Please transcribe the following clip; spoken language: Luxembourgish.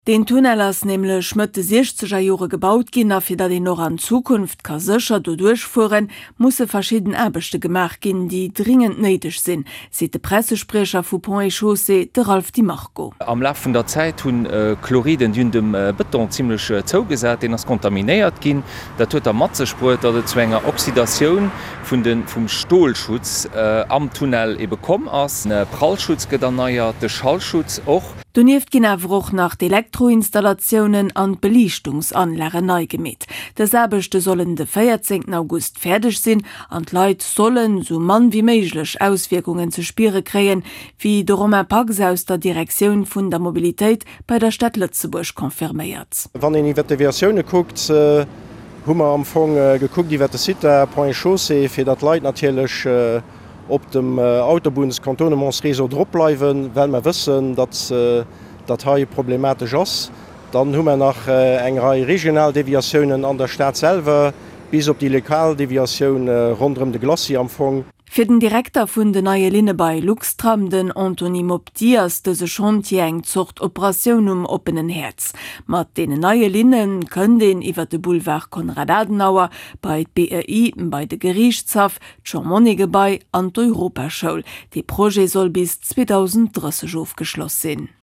Den Tunnel ass nämlich Mitte 60er Jahre gebaut gin, afir dat den noch an Zukunft ka sicher durchfuhren, musse verschieden Erbechte gemacht gin, die dringend nötig sind, sieht der Pressesprecher vu Pont et Chaussee, der Ralf Di Marco. Am Laufe der Zeit hun Chloriden dun dem Beton ziemlich zougesät, den as kontaminiert gin. Dat huet der Matzespurt oder zwnger Oxidation vom Stohlschutz am Tunnel e bekom ass. Prallschutz gederneiert, de Schallschutz och. Du nieft gin auch nach die Elektroinstallationen an Belichtungsanlagen neu gemäht. Das Erbechte sollen de 14. August fertig sinn, an Leiit sollen so man wie möglich Auswirkungen zu spüren kreen, wie der Romain Pax aus der Direktion vun der Mobilität bei der Stadt Lützeburg konfirmiert. Wann in die Versionen guckt, hummer am Anfang geguckt, die Site Pont et Chaussee, fir dat Leiit natürlich op dem Autobahnskantonemonsreso drop bleiwen, well wir wissen, dat ha problematisch ass. Dann hun wir nach engerei Regionaldeviationen an der Stadt selber bis op die Lokaldeviation rund um de Glacier-Empfang. Für den Direktor vun de neue Linne bei Luxtram, den Anthony Moptias, de se Chantier eng zocht Operation offenen Herz. Mat de neue Linnen können den iwwer de Boulevard Konrad Adenauer, bei BRI, bei de Gerichtshof, Chamonix bei an d'Europaschule. Die Projekt soll bis 2030 aufgeschlossen sein.